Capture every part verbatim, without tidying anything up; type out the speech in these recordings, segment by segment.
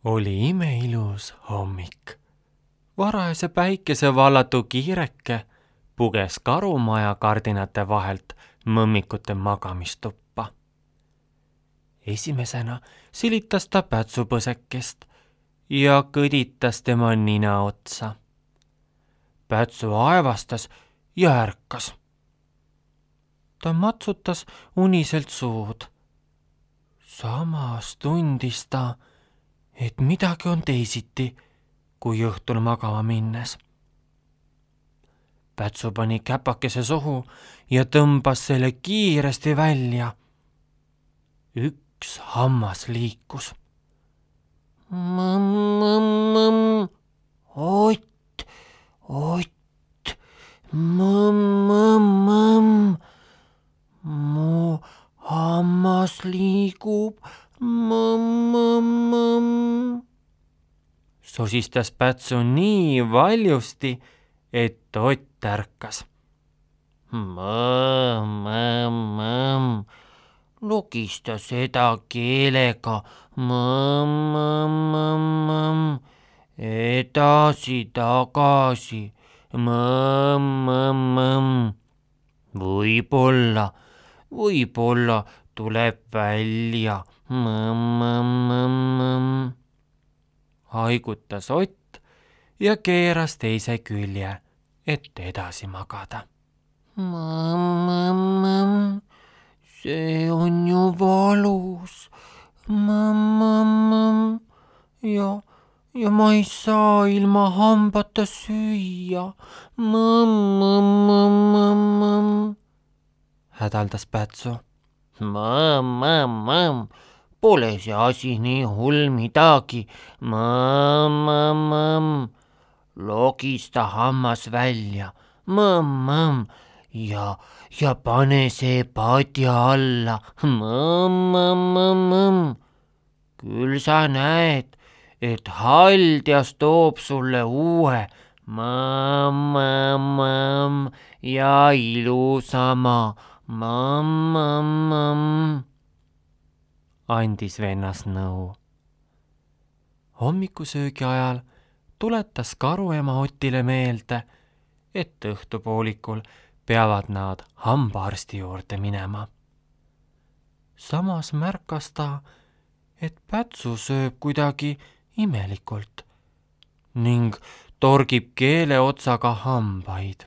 Oli imeilus hommik. Varajase päikese vallatu kiireke puges karumaja kardinate vahelt mõmmikute magamistuppa. Esimesena silitas ta Pätsupõsekest ja kõditas tema nina otsa. Pätsu aevastas ja ärkas. Ta matsutas uniselt suud. Samas tundis ta, et midagi on teisiti, kui õhtul magama minnes. Pätsu pani käpakese suhu ja tõmbas selle kiiresti välja. Üks hammas liikus. Mõmm, mõmm, mõmm, ott, ott, mõmm, mõmm, mõmm, mu hammas liigub, mõmm, mõmm, mõmm. Sosistas Pätsu nii valjusti, et Ott ärkas. Mõmm, mõmm, mõmm, lugista seda keelega, mõmm, mõmm, mõmm, mõmm, edasi, tagasi, mõmm, mõmm, mõmm. Võib-olla, võib-olla tuleb välja, mõmm, mõmm, mõmm, mõmm. Haigutas Ott ja keeras teise külje, et edasi magada. Mõmm, mõmm, mõmm, see on ju valus, mõmm, mõmm, mõmm, ja, ja ma ei saa ilma hambata süüa, mõmm, mõmm, mõmm, mõmm, mõmm, hädaldas Pätsu. Mõmm, mõmm, mõmm, pole see asi nii hull midagi, mõmm, mõmm, mõmm, logista hammas välja, mõmm, mõmm, ja, ja pane see padja alla, mõmm, mõmm, mõmm, mõmm. Küll sa näed, et haldjas toob sulle uue, mõmm, mõmm, mõmm, ja ilusama, mõmm, mõmm, mõmm, andis vennas nõu. Hommikusöögi ajal tuletas karuema Otile meelde, et õhtupoolikul peavad nad hambaarsti juurde minema. Samas märkas ta, et Pätsu sööb kuidagi imelikult ning torgib keele otsaga hambaid.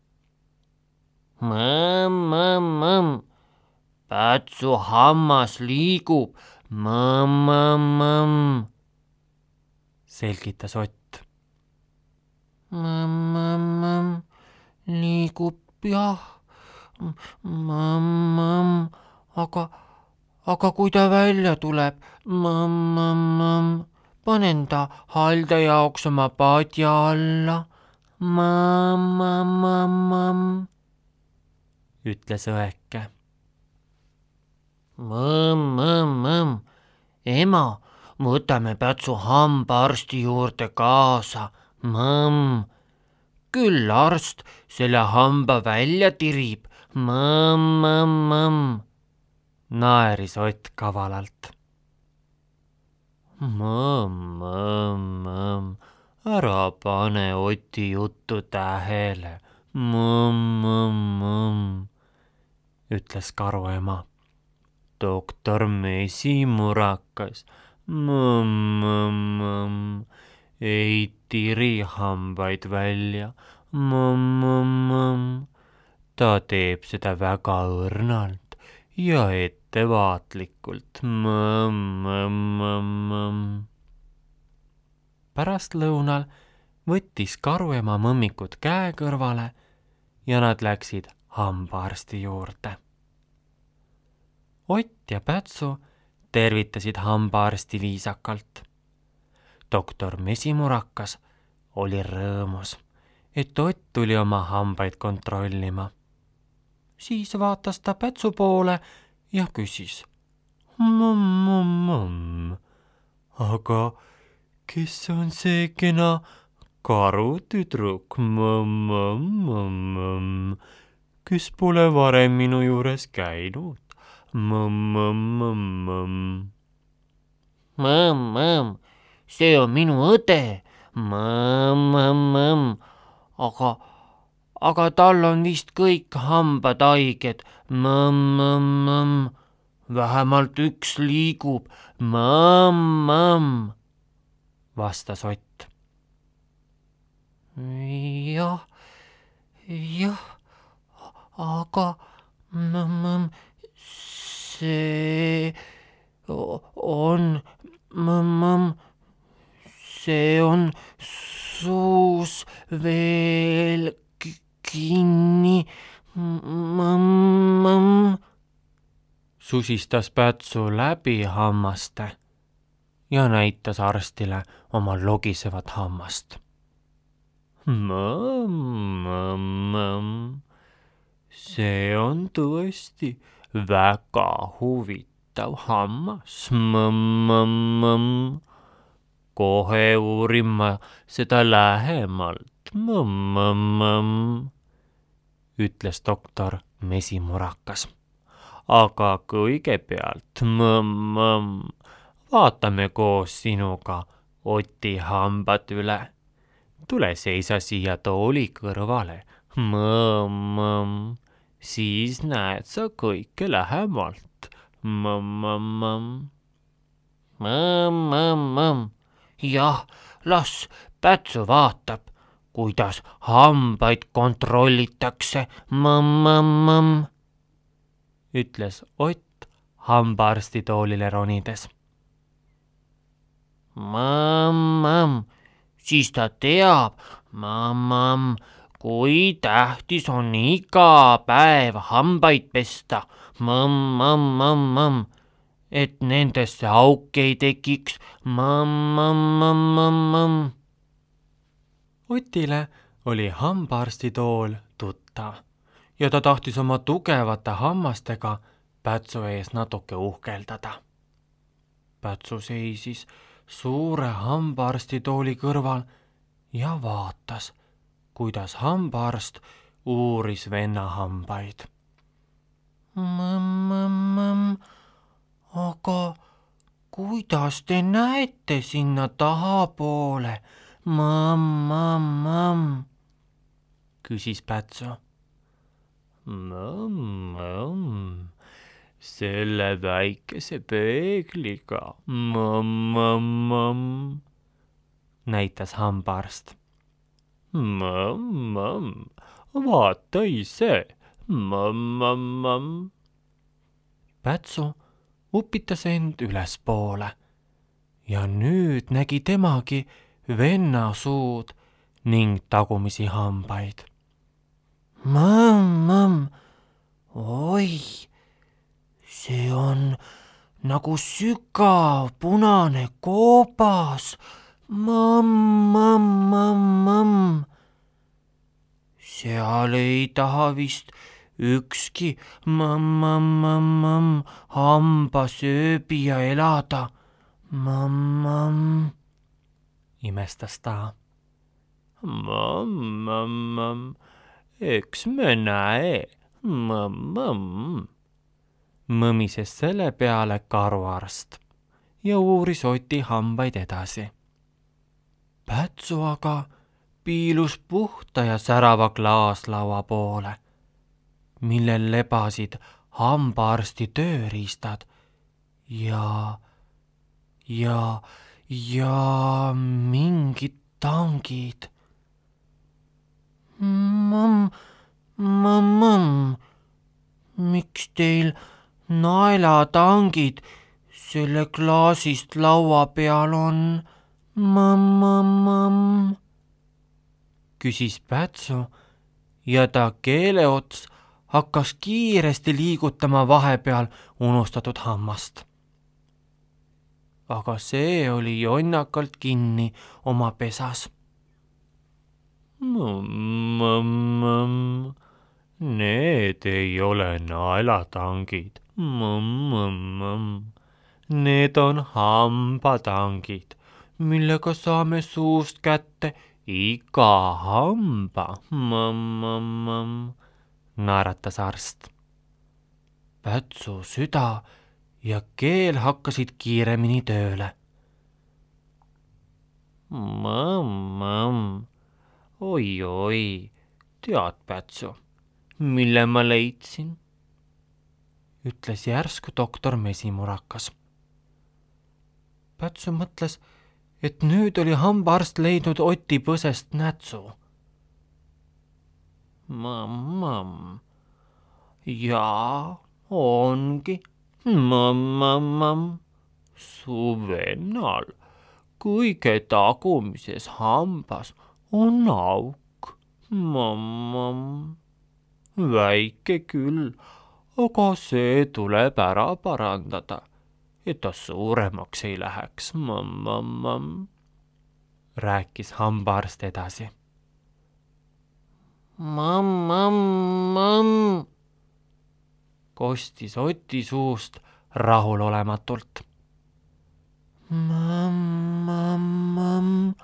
Mõmm, mõmm, mõmm, Pätsu hammas liigub, mõmm, mõmm, mõmm, selgitas Ott. Mõmm, mõmm, mõmm, liigub jah, mõmm, mõmm, aga, aga kui ta välja tuleb, mõmm, mõmm, mõmm, panen ta halda jaoks oma padja alla, mõmm, mõmm, mõmm, mõmm, ütles õeke. Mõmm, mõmm, mõmm, ema, võtame Pätsu hambaarsti juurde kaasa, mõmm, küll arst selle hamba välja tirib, mõmm, mõmm, mõmm, naeris Ott kavalalt. Mõmm, mõmm, mõmm, ära pane Oti juttu tähele, mõmm, mõmm, mõmm, ütles karuema. Doktor Mesimurakas, mõmm, mõmm, mõmm, ei tiri hambaid välja, mõmm, mõmm, mõmm, ta teeb seda väga õrnalt ja ettevaatlikult, mõmm, mõmm, mõmm, mõmm. Pärastlõunal võttis karuema mõmmikud käe kõrvale ja nad läksid hambaarsti juurde. Ott ja Pätsu tervitasid hambaarsti viisakalt. Doktor Mesimurakas oli rõõmus, et Ott tuli oma hambaid kontrollima. Siis vaatas ta Pätsu poole ja küsis. Mõmm, mõmm, mõmm, aga kes on see kena karutüdruk, mõmm, mõmm, mõmm, mõmm, kes pole varem minu juures käinud? Mõmm, mõmm, mõmm, mõmm. Mõmm, mõmm, see on minu õde. Mõmm-mõmm-mõmm. aga, aga tal on vist kõik hambad haiged. Mõmm-mõmm-mõmm. vähemalt üks liigub. Mõmm-mõmm, vastas Ott. jah, jah, aga mõmm-mõmm, see on mõmm-mõmm, see on suus veel kinni. Mõmm-mõmm, susistas Pätsu läbi hammaste ja näitas arstile oma logisevat hammast. Mõmm-mõmm, see on tõesti väga huvitav hammas. Mõmm-mõmm, kohe uurin ma seda lähemalt. Mõmm-mõmm, ütles doktor Mesimurakas. aga kõigepealt, mõmm-mõmm, vaatame koos sinuga Oti hambad üle. tule seisa siia tooli kõrvale. Mõmm-mõmm, siis näed sa kõike lähemalt. Mõmm-mõmm-mõmm. Mõmm-mõmm-mõmm. jah, las Pätsu vaatab, kuidas hambaid kontrollitakse. Mõmm-mõmm-mõmm, ütles Ott hambaarstitoolile ronides. Mõmm-mõmm, siis ta teab, mõmm-mõmm, kui tähtis on iga päev hambaid pesta. Mõmm-mõmm-mõmm-mõmm, et nendesse auke ei tekiks. Mõmm-mõmm-mõmm-mõmm. Otile oli hambaarstitool tuttav ja ta tahtis oma tugevate hammastega Pätsu ees natuke uhkeldada. Pätsu seisis suure hambaarstitooli kõrval ja vaatas, kuidas hambaarst uuris venna hambaid. Mõmm-mõmm-mõmm, aga kuidas te näete sinna tahapoole? Mõmm-mõmm-mõmm, küsis Pätsu. Mõmm-mõmm, selle väikese peegliga. Mõmm-mõmm-mõmm, näitas hambaarst. Mõmm-mõmm, vaata ise. Mõmm-mõmm-mõmm. Pätsu upitas end ülespoole ja nüüd nägi temagi venna suud ning tagumisi hambaid. Mõmm-mõmm, oi, see on nagu sügav punane koobas. Mõmm-mõmm-mõmm-mõmm, seal ei taha vist ükski mõmm-mõmm-mõmm-mõmm hambasööbija elada. Mõmm-mõmm, imestas ta. Mõmm-mõmm-mõmm, eks me näe. Mõmm-mõmm, mõmises selle peale karuarst ja uuris Oti hambaid edasi. Pätsu aga piilus puhta ja särava klaaslaua poole, millel lebasid hambaarsti tööriistad ja, ja, ja mingid tangid. Mõmm, mõmm-mõmm, miks teil naelatangid selle klaasist laua peal on? Mõmm-mõmm-mõmm, küsis Pätsu ja ta keeleots hakkas kiiresti liigutama vahepeal unustatud hammast. aga see oli jonnakalt kinni oma pesas. Mõmm-mõmm, need ei ole naelatangid. Mõmm-mõmm, need on hambatangid, millega saame suust kätte iga hamba. Mõmm-mõmm, naeratas arst. Pätsu süda ja keel hakkasid kiiremini tööle. Mõmm-mõmm, oi-oi, tead, Pätsu, mille ma leidsin? Ütles järsku doktor Mesimurakas. Pätsu mõtles, et nüüd oli hambaarst leidnud Oti põsest nätsu. Mõmm-mõmm, jaa, ongi, mõmm-mõmm, su vennal kõige tagumises hambas on auk, mõmm-mõmm, väike küll, aga see tuleb ära parandada, et ta suuremaks ei läheks, mõmm-mõmm, rääkis hambaarst edasi. Mõmm-mõmm-mõmm, kostis Oti suust rahulolematult. Mõmm-mõmm-mõmm,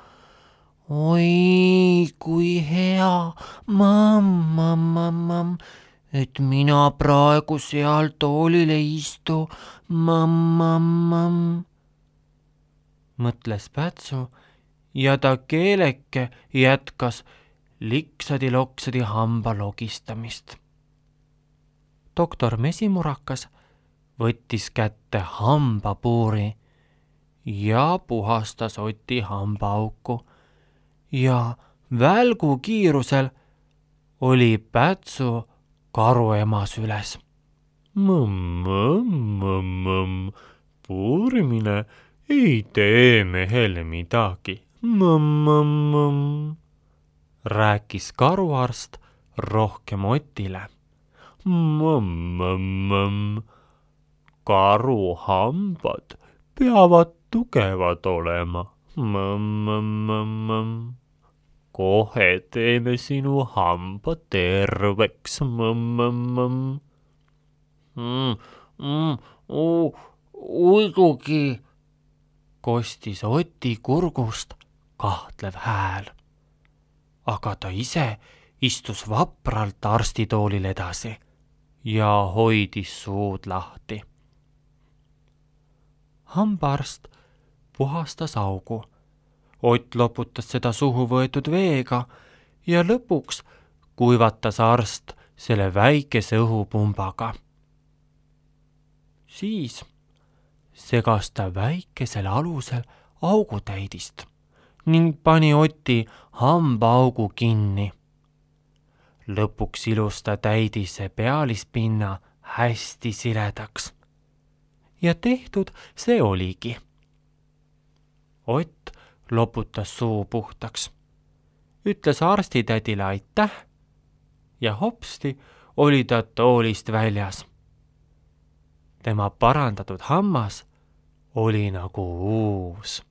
oi kui hea, mõmm-mõmm-mõmm, et mina praegu seal toolil ei istu, mõmm-mõmm-mõmm, mõtles Pätsu ja ta keeleke jätkas liksadi-loksadi hamba logistamist. Doktor Mesimurakas võttis kätte hambapuuri ja puhastas Oti hambaauku ja välgu kiirusel oli Pätsu karuema süles. Mõmm-mõmm-mõmm, puurimine ei tee mehele midagi, mõmm-mõmm-mõmm, rääkis karuarst rohkem Otile. Mõmm-mõmm-mõmm, karuhambad peavad tugevad olema, mõmm-mõmm-mõmm, kohe teeme sinu hamba terveks, mõmm-mõmm-mõmm. Mm, mm, uh, uidugi, kostis Oti kurgust kahtlev hääl. Aga ta ise istus vapralt arstitoolil edasi ja hoidis suud lahti. Hambaarst puhastas augu. Ott loputas seda suhu võetud veega ja lõpuks kuivatas arst selle väikese õhupumbaga. Siis segas ta väikesel alusel augutäidist ning pani Oti hambaaugu kinni. Lõpuks ilus ta täidise pealispinna hästi siledaks. Ja tehtud see oligi. Ott loputas suu puhtaks, ütles arstitädile aitäh ja hopsti oli ta toolist väljas. Tema parandatud hammas oli nagu uus.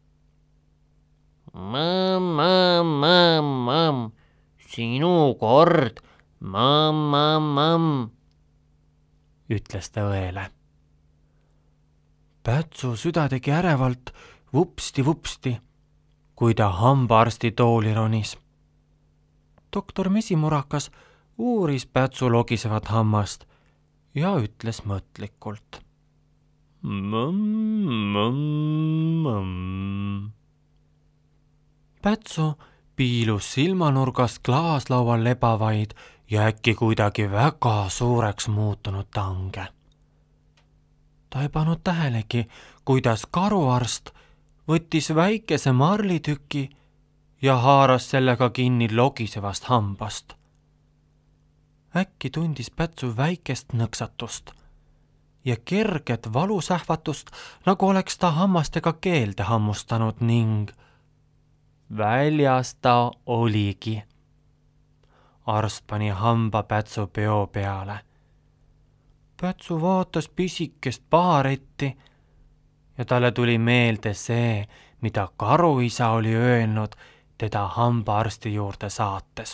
Mõmm-mõmm-mõmm, sinu kord, mõmm-mõmm-mõmm, ütles ta õele. Pätsu süda tegi ärevalt vupsti-vupsti, kui ta hambaarsti tooli ronis. Doktor Mesimurakas uuris Pätsu logisevat hammast ja ütles mõtlikult. Mõmm-mõmm-mõmm. Pätsu piilus silmanurgast klaaslaual lebavaid ja äkki kuidagi väga suureks muutunud tange. Ta ei pannud tähelegi, kuidas karuarst võttis väikese marlitüki ja haaras sellega kinni logisevast hambast. Äkki tundis Pätsu väikest nõksatust ja kerget valusähvatust, nagu oleks ta hammastega keelde hammustanud ning väljas ta oligi. Arst pani hamba Pätsu peo peale. Pätsu vaatas pisikest paharetti ja talle tuli meelde see, mida karuisa oli öelnud teda hambaarsti juurde saates.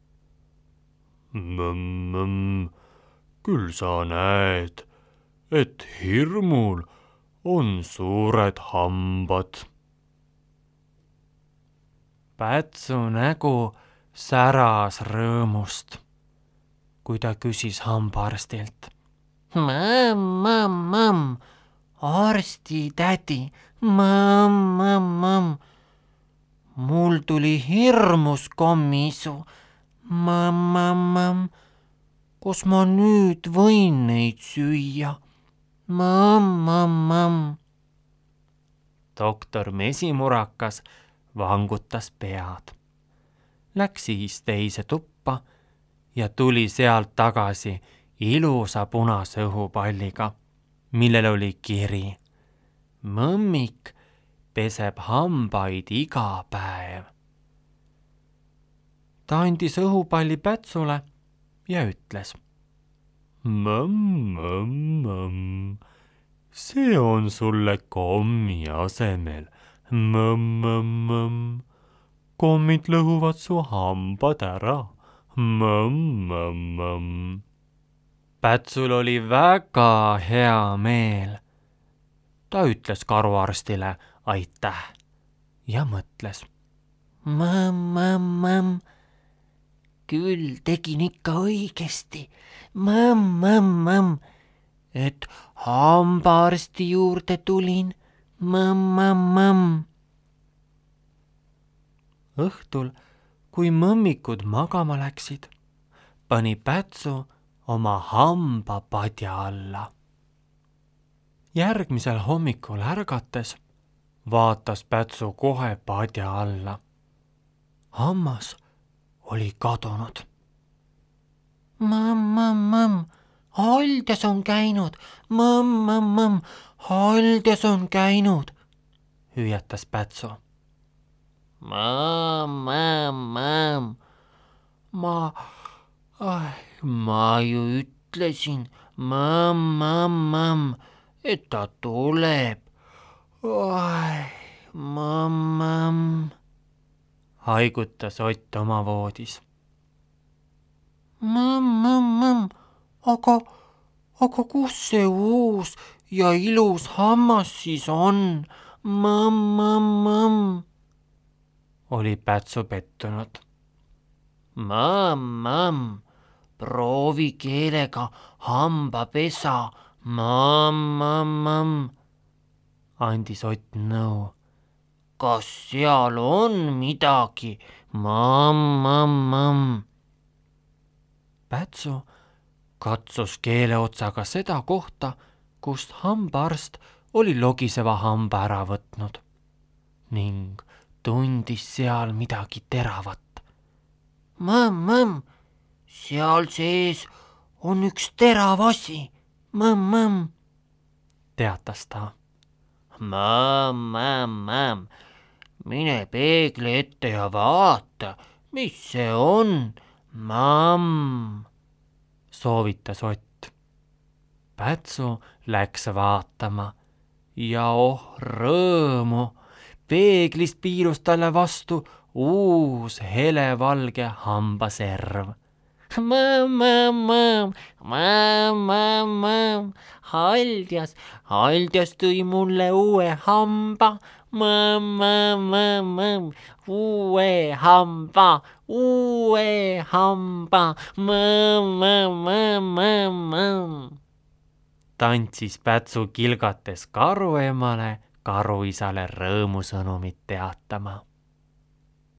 Mõmm-mõmm, küll sa näed, et hirmul on suured hambad. Pätsu nägu säras rõõmust, kui ta küsis hambaarstilt. Mõmm-mõmm-mõmm, arstitädi, mõmm-mõmm-mõmm, tuli hirmus kommisu. Mõmm-mõmm-mõmm, kus ma nüüd võin neid süüa? Mõmm-mõmm-mõmm. doktor Mesimurakas vangutas pead. Läks siis teise tuppa ja tuli sealt tagasi ilusa punase õhupalliga, millel oli kiri: mõmmik peseb hambaid iga päev. Ta andis õhupalli Pätsule ja ütles: mõmm-mõmm-mõmm, see on sulle kommi asemel. Mõmm-mõmm-mõmm, kommid lõhuvad su hambad ära. Mõmm-mõmm-mõmm. Pätsul oli väga hea meel. Ta ütles karuarstile aitäh ja mõtles: mõmm-mõmm-mõmm, küll tegin ikka õigesti. Mõmm-mõmm-mõmm, et hambaarsti juurde tulin. Mõmm-mõmm-mõmm. Õhtul, kui mõmmikud magama läksid, pani Pätsu oma hambapadja alla. Järgmisel hommikul ärgates vaatas Pätsu kohe padja alla. Hammas oli kadunud. Mõmm-mõmm-mõmm, haldes on käinud. Mõmm-mõmm-mõmm, haldes on käinud, hüüatas Pätsu. Mõmm-mõmm-mõmm, ma, ma ju ütlesin, mõmm-mõmm-mõmm, et ta tuleb. Mõmm-mõmm, haigutas Ott oma voodis. Mõmm-mõmm-mõmm, aga, aga kus see uus ja ilus hammas siis on? Mõmm-mõmm-mõmm, oli Pätsu pettunud. Mõmm-mõmm, proovi keelega hambapesa. Mõmm-mõmm-mõmm, andis Ott nõu. Kas seal on midagi? Mõmm-mõmm-mõmm. Pätsu katsus keeleotsaga seda kohta, kust hambaarst oli logiseva hamba ära võtnud ning tundis seal midagi teravat. Mõmm-mõmm, seal sees on üks terav asi. Mõmm-mõmm, teatas ta. Mõmm-mõmm-mõmm, mine peegli ette ja vaata, mis see on. Mõmm, soovitas Ott. Pätsu läks vaatama ja oh rõõmu, peeglist piirus talle vastu uus helevalge hambaserv. Mõmm-mõmm-mõmm, mõmm-mõmm-mõmm, haldjas, haldjas tõi mulle uue hamba. Mõmm-mõmm-mõmm, uue hamba, uue hamba, mõmm-mõmm-mõmm-mõmm. Tantsis Pätsu kilgates karuemale, karuisale rõõmusõnumit teatama.